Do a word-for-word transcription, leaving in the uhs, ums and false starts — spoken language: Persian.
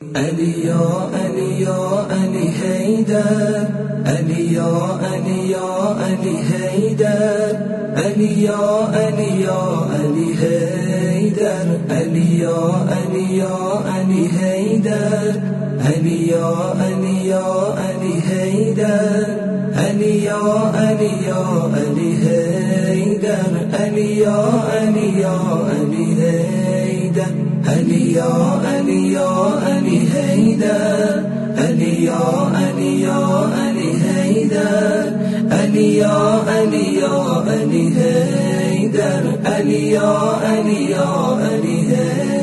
علي يا علي يا علي هيدر، علي يا علي يا علي هيدر، علي يا علي يا علي هيدر، علي يا علي يا علي هيدر، علي يا علي يا علي هيدر، علي يا علي يا علي هيدر، علي يا علي يا علي هيدر، علي يا علي يا علي هيدر، علي يا علي يا علي هيدر، علي يا علي يا علي هيدر، علي يا علي يا علي هيدر.